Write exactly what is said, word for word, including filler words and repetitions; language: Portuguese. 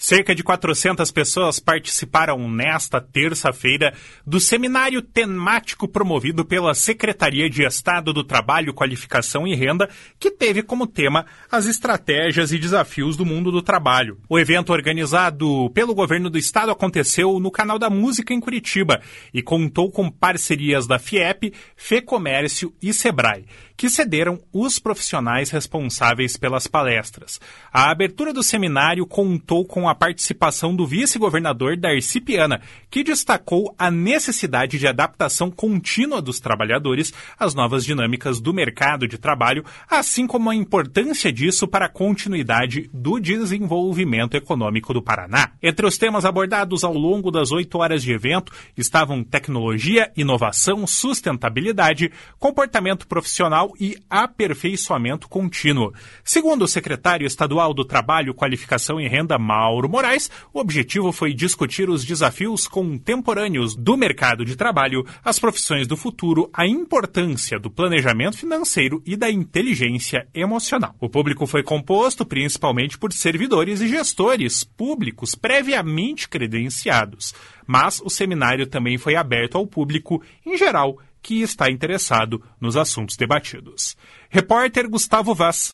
Cerca de quatrocentas pessoas participaram nesta terça-feira do seminário temático promovido pela Secretaria de Estado do Trabalho, Qualificação e Renda, que teve como tema as estratégias e desafios do mundo do trabalho. O evento, organizado pelo governo do estado, aconteceu no Canal da Música em Curitiba e contou com parcerias da FIEP, FEComércio e SEBRAE, que cederam os profissionais responsáveis pelas palestras. A abertura do seminário contou com a participação do vice-governador Darcy Piana, que destacou a necessidade de adaptação contínua dos trabalhadores às novas dinâmicas do mercado de trabalho, assim como a importância disso para a continuidade do desenvolvimento econômico do Paraná. Entre os temas abordados ao longo das oito horas de evento estavam tecnologia, inovação, sustentabilidade, comportamento profissional e aperfeiçoamento contínuo. Segundo o secretário estadual do Trabalho, Qualificação e Renda, Mauro Moraes, o objetivo foi discutir os desafios contemporâneos do mercado de trabalho, as profissões do futuro, a importância do planejamento financeiro e da inteligência emocional. O público foi composto principalmente por servidores e gestores públicos previamente credenciados, mas o seminário também foi aberto ao público em geral que está interessado nos assuntos debatidos. Repórter Gustavo Vaz.